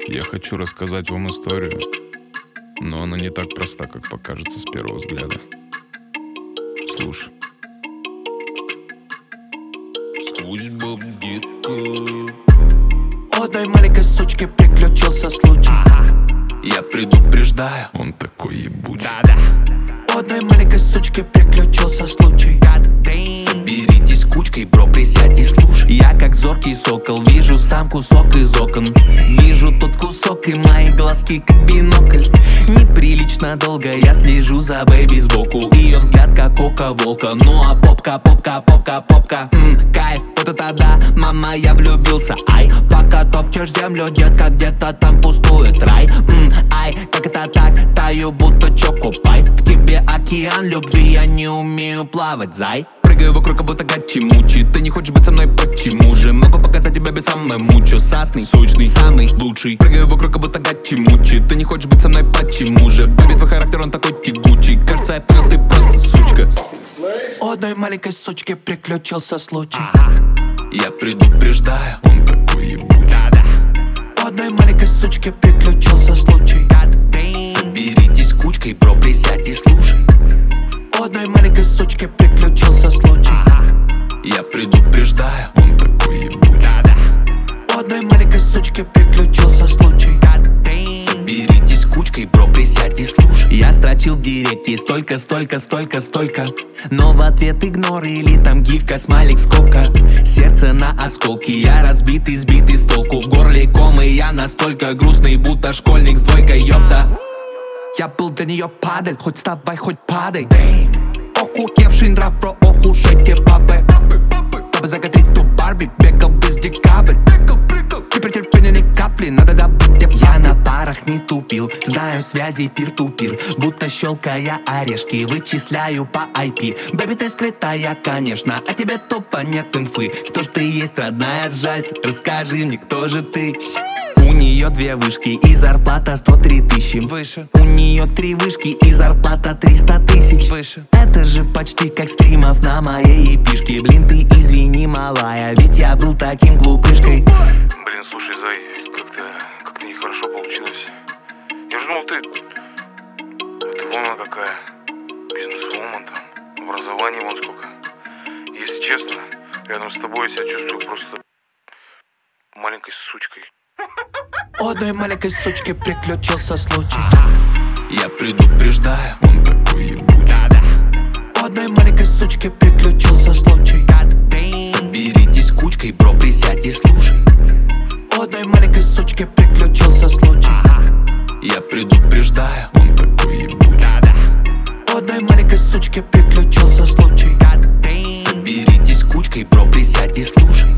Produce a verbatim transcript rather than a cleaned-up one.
Я хочу рассказать вам историю, но она не так проста, как покажется с первого взгляда. Слушай. Судьба детка. У одной маленькой сучки приключился случай. Я предупреждаю, Он такой ебучий. У одной маленькой сучки приключился случай. соберитесь кучкой, бро, присядь и слушай. Я как зоркий сокол, вижу сам кусок из окон. Вижу тот кусок и мои глазки как бинокль. Неприлично долго я слежу за бэйби сбоку. Ее взгляд как око волка. Ну а попка, попка, попка, попка, м, кайф, вот это да, мама, я влюбился. Ай, пока топчешь землю, детка, где-то там пустует рай. м, Ай, как это так, таю будто чокопай. К тебе океан любви, я не умею плавать, зай. Прыгаю вокруг, как будто гачи-мучи. Ты не хочешь быть со мной, почему же? Могу показать тебя без самой мучу. Сасный, сочный, самый лучший. Прыгаю вокруг, как будто гачи-мучи. Ты не хочешь быть со мной, почему же? Бэби, твой характер, он такой тягучий. Кажется, я понял, ты просто сучка. У одной маленькой сучки приключился случай. Я предупреждаю, Он такой ебучий. У одной маленькой сучки приключился случай. соберитесь кучкой, бро, присядь и слушай. У одной маленькой сучки приключился случай. Я предупреждаю, Он такой ебучий. У одной маленькой сучки приключился случай. соберитесь кучкой, бро, присядь и слушай. Я строчил в директе столько, столько, столько, столько. Но в ответ игнор или там гифка, смайлик, скобка. Сердце на осколки, я разбитый, сбитый с толку. В горле ком, и я настолько грустный, будто школьник с двойкой, ёпта. Я был для нее падаль, хоть вставай, хоть падай. Охуевший нрав, про ох уж эти бабы. Чтобы закатить ту Барби, бегал весь декабрь. Теперь терпения ни капли, надо добыть. Я на парах не тупил, знаю связи пир-ту-пир. Будто щелкая орешки, вычисляю по ай пи. Бэби, ты скрытая, конечно, а тебе тупо нет инфы. Кто ж ты есть, родная, сжать, расскажи мне, кто же ты. У нее две вышки и зарплата сто три тысячи. Выше. У нее три вышки и зарплата триста тысяч. Выше. Это же почти как стримов на моей эпишке. Блин, ты извини, малая, ведь я был таким глупышкой. Блин, слушай, Зай, как-то как-то нехорошо получилось. Я же думал, ты... Ты вон она какая. Бизнес-вумен там. Образование вон сколько. Если честно, рядом с тобой я себя чувствую просто маленькой сучкой. У одной маленькой сучки приключился случай. Я предупреждаю, Он такой ебучий. У одной маленькой сучки приключился случай. соберитесь кучкой, бро, присядь и слушай. У одной маленькой сучки приключился случай. Я предупреждаю, Он такой ебучий. У одной маленькой сучки приключился случай. соберитесь кучкой, бро, присядь и слушай.